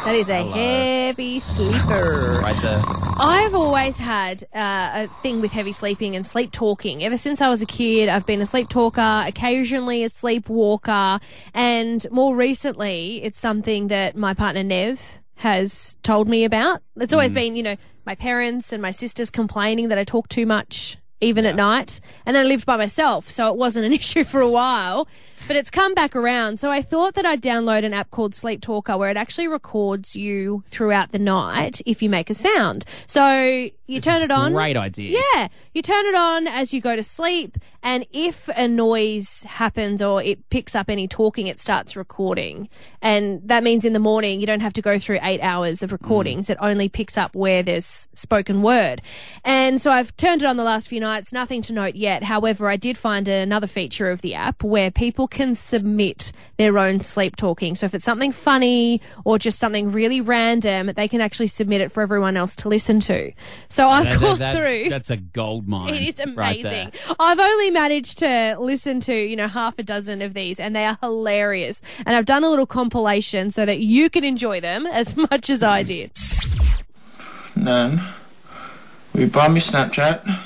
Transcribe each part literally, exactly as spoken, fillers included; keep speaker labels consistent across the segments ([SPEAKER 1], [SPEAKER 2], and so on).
[SPEAKER 1] That is a
[SPEAKER 2] Hello.
[SPEAKER 1] heavy sleeper.
[SPEAKER 2] Right there.
[SPEAKER 1] I've always had uh, a thing with heavy sleeping and sleep talking. Ever since I was a kid, I've been a sleep talker, occasionally a sleepwalker, and more recently, it's something that my partner Nev has told me about. It's always mm. been, you know, my parents and my sisters complaining that I talk too much, even yeah. at night. And then I lived by myself, so it wasn't an issue for a while. But it's come back around. So I thought that I'd download an app called Sleep Talker where it actually records you throughout the night if you make a sound. So you
[SPEAKER 2] this
[SPEAKER 1] turn it on.
[SPEAKER 2] Great idea.
[SPEAKER 1] Yeah. You turn it on as you go to sleep, and if a noise happens or it picks up any talking, it starts recording. And that means in the morning you don't have to go through eight hours of recordings. Mm. It only picks up where there's spoken word. And so I've turned it on the last few nights, nothing to note yet. However, I did find another feature of the app where people can submit their own sleep talking. So if it's something funny or just something really random, they can actually submit it for everyone else to listen to. So I've
[SPEAKER 2] that,
[SPEAKER 1] gone
[SPEAKER 2] that,
[SPEAKER 1] through.
[SPEAKER 2] That's a gold mine.
[SPEAKER 1] It is amazing.
[SPEAKER 2] Right,
[SPEAKER 1] I've only managed to listen to, you know, half a dozen of these, and they are hilarious. And I've done a little compilation so that you can enjoy them as much as I did.
[SPEAKER 3] Nan, will you buy me Snapchat?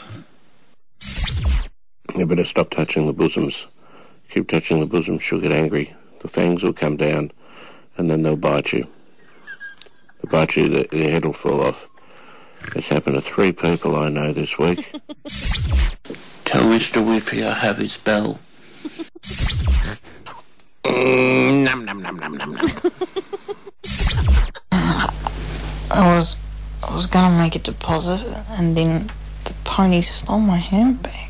[SPEAKER 4] You better stop touching the bosoms. Keep touching the bosoms, she'll get angry. The fangs will come down, and then they'll bite you. They'll bite you, the, the head will fall off. It's happened to three people I know this week. Tell Mister Whippy I have his bell. mm, num num num num num num.
[SPEAKER 5] I was, I was gonna make a deposit, and then the pony stole my handbag.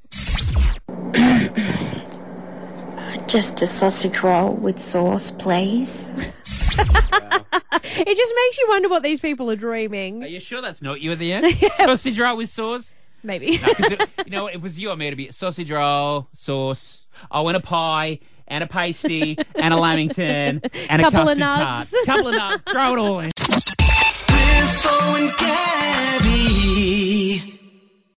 [SPEAKER 6] Just a sausage roll with sauce, please.
[SPEAKER 1] It just makes you wonder what these people are dreaming.
[SPEAKER 2] Are you sure that's not you at the end? Sausage roll with sauce?
[SPEAKER 1] Maybe.
[SPEAKER 2] No, 'cause it, you know, if it was you, I mean, it'd be sausage roll, sauce, oh, and a pie, and a pasty, and a lamington, and
[SPEAKER 1] Couple
[SPEAKER 2] a
[SPEAKER 1] of
[SPEAKER 2] custard tart.
[SPEAKER 1] nuts.
[SPEAKER 2] Couple of nuts. Throw it all in.
[SPEAKER 7] Wilson and Gabby.